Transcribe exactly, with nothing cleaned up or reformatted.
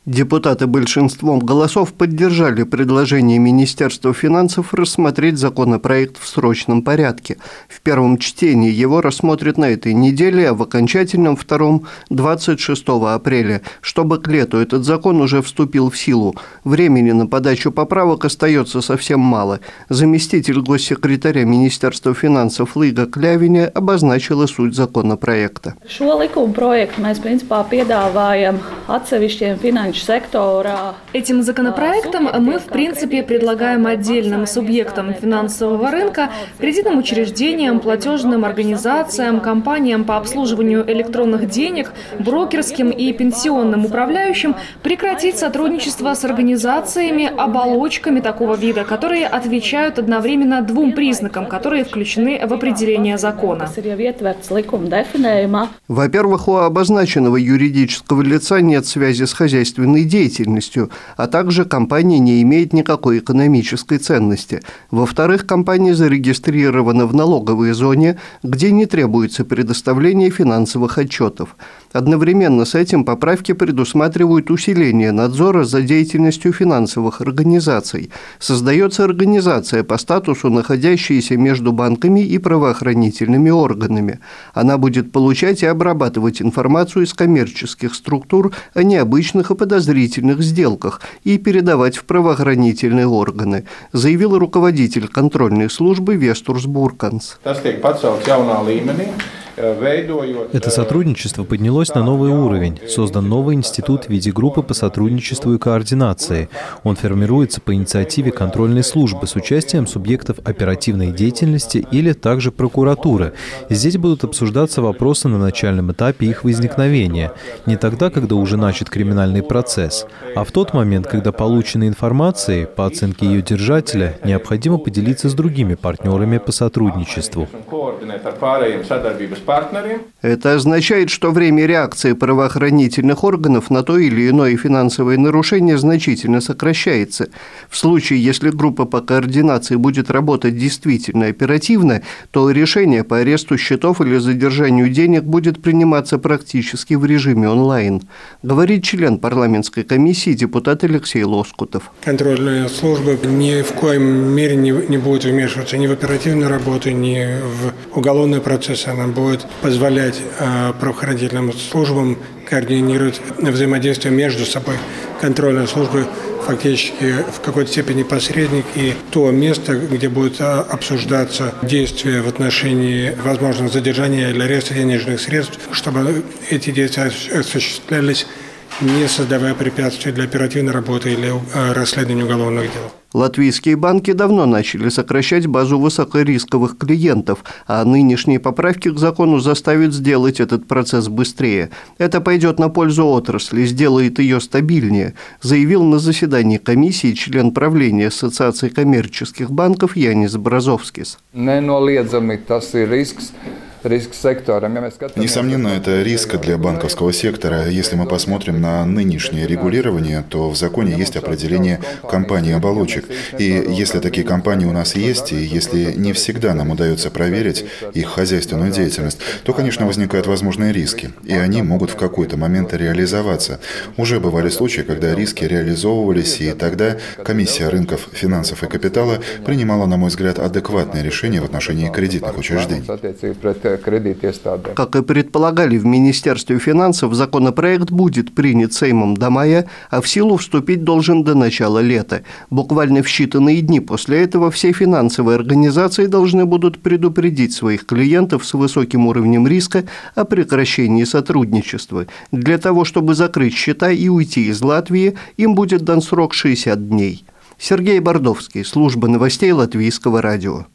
Депутаты большинством голосов поддержали предложение Министерства финансов рассмотреть законопроект в срочном порядке. В первом чтении его рассмотрят на этой неделе, а в окончательном втором – двадцать шестого апреля. Чтобы к лету этот закон уже вступил в силу. Времени на подачу поправок остается совсем мало. Заместитель госсекретаря Министерства финансов Лига Кļaviņa обозначила суть законопроекта. Šo likuma projektu mēs principā piedāvājam atsevišķiem finanšu сектора. Этим законопроектом мы, в принципе, предлагаем отдельным субъектам финансового рынка, кредитным учреждениям, платежным организациям, компаниям по обслуживанию электронных денег, брокерским и пенсионным управляющим прекратить сотрудничество с организациями, оболочками такого вида, которые отвечают одновременно двум признакам, которые включены в определение закона. Во-первых, у обозначенного юридического лица нет связи с хозяйственной деятельностью, а также компания не имеет никакой экономической ценности. Во-вторых, компания зарегистрирована в налоговой зоне, где не требуется предоставление финансовых отчетов. Одновременно с этим поправки предусматривают усиление надзора за деятельностью финансовых организаций. Создается организация по статусу, находящаяся между банками и правоохранительными органами. Она будет получать и обрабатывать информацию из коммерческих структур о необычных и подозрительных сделках и передавать в правоохранительные органы, заявил руководитель контрольной службы Вестурс Бурканс. Это сотрудничество поднялось на новый уровень. Создан новый институт в виде группы по сотрудничеству и координации. Он формируется по инициативе контрольной службы с участием субъектов оперативной деятельности или также прокуратуры. Здесь будут обсуждаться вопросы на начальном этапе их возникновения. Не тогда, когда уже начат криминальный процесс, а в тот момент, когда полученной информацией, по оценке ее держателя, необходимо поделиться с другими партнерами по сотрудничеству. Это означает, что время реакции правоохранительных органов на то или иное финансовое нарушение значительно сокращается. В случае, если группа по координации будет работать действительно оперативно, то решение по аресту счетов или задержанию денег будет приниматься практически в режиме онлайн, говорит член парламентской комиссии депутат Алексей Лоскутов. Контрольная служба ни в коем мере не, не будет вмешиваться ни в оперативную работу, ни в уголовный процесс. Она будет позволять э, правоохранительным службам координировать взаимодействие между собой. Контрольная служба фактически в какой-то степени посредник и то место, где будет обсуждаться действия в отношении возможного задержания или ареста денежных средств, чтобы эти действия осуществлялись, не создавая препятствий для оперативной работы или расследования уголовных дел. Латвийские банки давно начали сокращать базу высокорисковых клиентов, а нынешние поправки к закону заставят сделать этот процесс быстрее. Это пойдет на пользу отрасли, сделает ее стабильнее, заявил на заседании комиссии член правления Ассоциации коммерческих банков Янис Бразовскис. Несомненно, это риск для банковского сектора. Если мы посмотрим на нынешнее регулирование, то в законе есть определение компаний-оболочек. И если такие компании у нас есть, и если не всегда нам удается проверить их хозяйственную деятельность, то, конечно, возникают возможные риски. И они могут в какой-то момент реализоваться. Уже бывали случаи, когда риски реализовывались, и тогда комиссия рынков финансов и капитала принимала, на мой взгляд, адекватное решение в отношении кредитных учреждений. Как и предполагали в Министерстве финансов, законопроект будет принят Сеймом до мая, а в силу вступить должен до начала лета. Буквально в считанные дни после этого все финансовые организации должны будут предупредить своих клиентов с высоким уровнем риска о прекращении сотрудничества. Для того, чтобы закрыть счета и уйти из Латвии, им будет дан срок шестьдесят дней. Сергей Бордовский, служба новостей Латвийского радио.